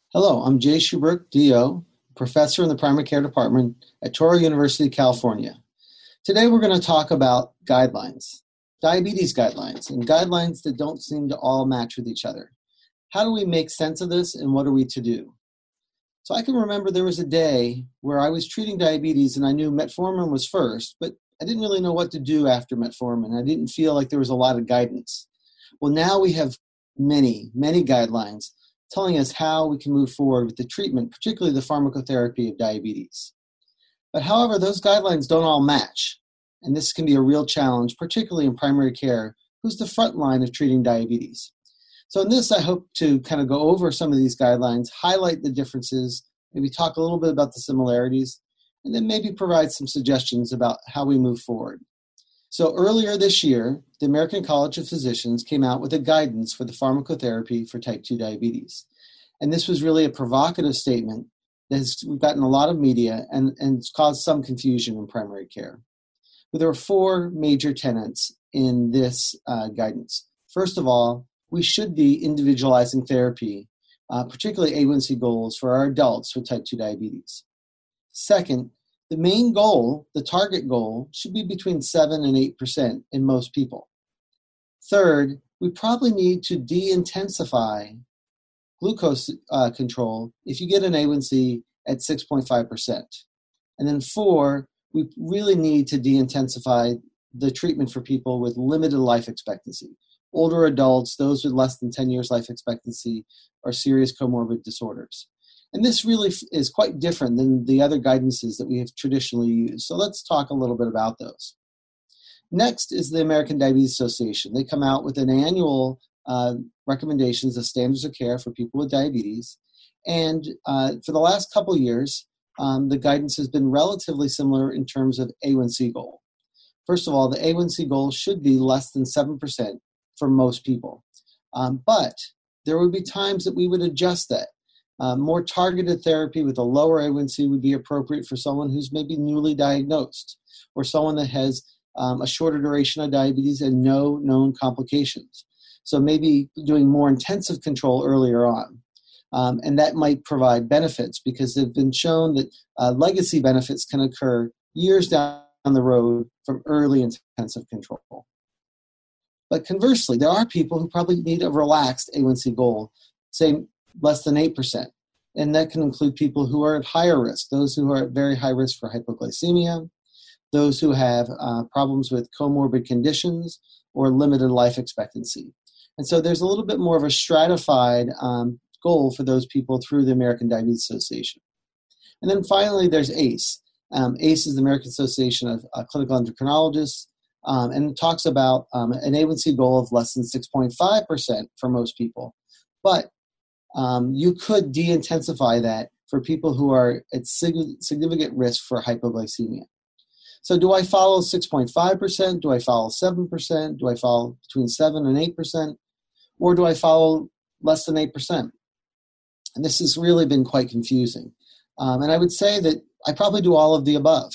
Hello, I'm Jay Schubert, DO, professor in the primary care department at Touro University, California. Today we're going to talk about guidelines, diabetes guidelines, and guidelines that don't seem to all match with each other. How do we make sense of this, and what are we to do? So I can remember there was a day where I was treating diabetes and I knew metformin was first, but I didn't really know what to do after metformin. I didn't feel like there was a lot of guidance. Well, now we have many guidelines telling us how we can move forward with the treatment, particularly the pharmacotherapy of diabetes. But however, those guidelines don't all match, and this can be a real challenge, particularly in primary care, who's the front line of treating diabetes. So in this, I hope to kind of go over some of these guidelines, highlight the differences, maybe talk a little bit about the similarities, and then maybe provide some suggestions about how we move forward. So earlier this year, the American College of Physicians came out with a guidance for the pharmacotherapy for type 2 diabetes. And this was really a provocative statement that has gotten a lot of media and it's caused some confusion in primary care. But there are four major tenets in this guidance. First of all, we should be individualizing therapy, particularly A1C goals for our adults with type 2 diabetes. Second, the main goal, the target goal, should be between 7 and 8% in most people. Third, we probably need to de-intensify glucose control if you get an A1C at 6.5%. And then four, we really need to de-intensify the treatment for people with limited life expectancy. Older adults, those with less than 10 years life expectancy, or serious comorbid disorders. And this really is quite different than the other guidances that we have traditionally used. So let's talk a little bit about those. Next is the American Diabetes Association. They come out with an annual recommendations of standards of care for people with diabetes. And for the last couple of years, the guidance has been relatively similar in terms of A1C goal. First of all, the A1C goal should be less than 7% for most people. But there would be times that we would adjust that. More targeted therapy with a lower A1C would be appropriate for someone who's maybe newly diagnosed or someone that has a shorter duration of diabetes and no known complications. So maybe doing more intensive control earlier on. And that might provide benefits because they've been shown that legacy benefits can occur years down the road from early intensive control. But conversely, there are people who probably need a relaxed A1C goal, say less than 8%. And that can include people who are at higher risk, those who are at very high risk for hypoglycemia, those who have problems with comorbid conditions or limited life expectancy. And so there's a little bit more of a stratified goal for those people through the American Diabetes Association. And then finally, there's ACE. ACE is the American Association of Clinical Endocrinologists, and it talks about an A1C goal of less than 6.5% for most people. But you could de-intensify that for people who are at significant risk for hypoglycemia. So do I follow 6.5%? Do I follow 7%? Do I follow between 7 and 8%? Or do I follow less than 8%? And this has really been quite confusing. And I would say that I probably do all of the above.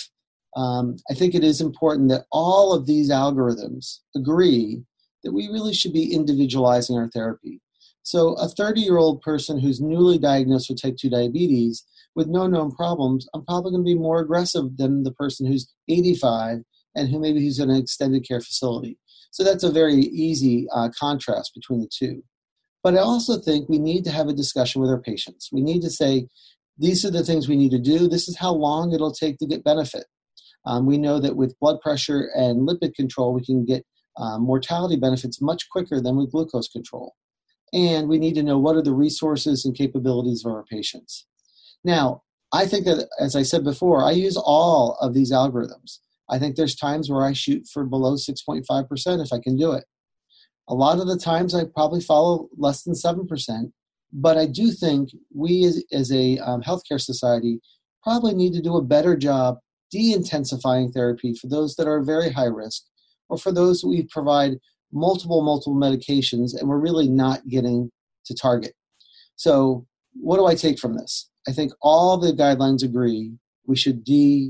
I think it is important that all of these algorithms agree that we really should be individualizing our therapy. So a 30-year-old person who's newly diagnosed with type 2 diabetes with no known problems, I'm probably going to be more aggressive than the person who's 85 and who maybe who's in an extended care facility. So that's a very easy contrast between the two. But I also think we need to have a discussion with our patients. We need to say, these are the things we need to do. This is how long it'll take to get benefit. We know that with blood pressure and lipid control, we can get mortality benefits much quicker than with glucose control. And we need to know what are the resources and capabilities of our patients. Now, I think that, as I said before, I use all of these algorithms. I think there's times where I shoot for below 6.5% if I can do it. A lot of the times I probably follow less than 7%, but I do think we as a healthcare society probably need to do a better job de-intensifying therapy for those that are very high risk or for those who we provide multiple medications and we're really not getting to target. So what do I take from this? I think all the guidelines agree we should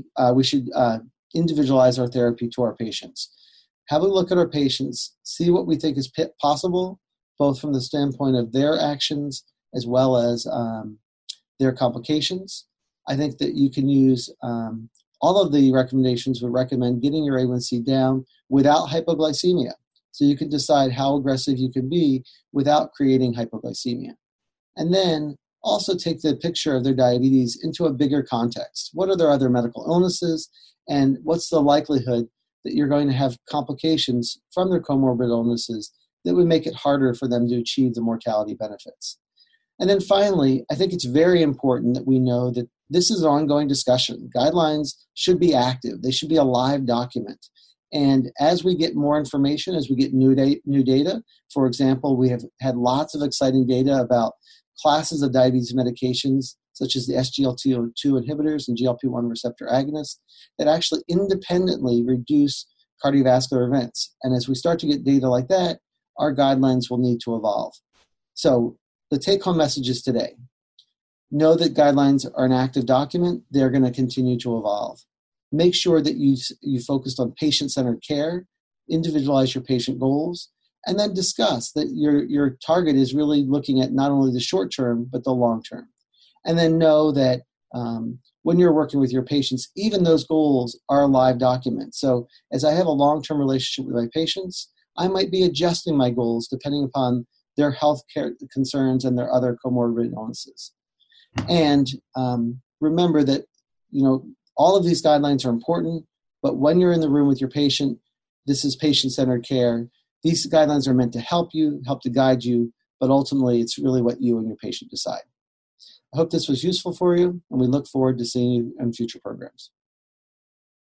individualize our therapy to our patients. Have a look at our patients, see what we think is possible, both from the standpoint of their actions as well as there are complications. I think that you can use all of the recommendations would recommend getting your A1C down without hypoglycemia. So you can decide how aggressive you can be without creating hypoglycemia. And then also take the picture of their diabetes into a bigger context. What are their other medical illnesses, and what's the likelihood that you're going to have complications from their comorbid illnesses that would make it harder for them to achieve the mortality benefits. And then finally, I think it's very important that we know that this is an ongoing discussion. Guidelines should be active. They should be a live document. And as we get more information, as we get new data, for example, we have had lots of exciting data about classes of diabetes medications, such as the SGLT2 inhibitors and GLP-1 receptor agonists, that actually independently reduce cardiovascular events. And as we start to get data like that, our guidelines will need to evolve. So the take-home messages today: know that guidelines are an active document. They're going to continue to evolve. Make sure that you focused on patient-centered care, individualize your patient goals, and then discuss that your target is really looking at not only the short term, but the long term. And then know that when you're working with your patients, even those goals are a live document. So as I have a long-term relationship with my patients, I might be adjusting my goals depending upon their health care concerns and their other comorbid illnesses. And remember that, all of these guidelines are important, but when you're in the room with your patient, this is patient-centered care. These guidelines are meant to help you, help to guide you, but ultimately it's really what you and your patient decide. I hope this was useful for you, and we look forward to seeing you in future programs.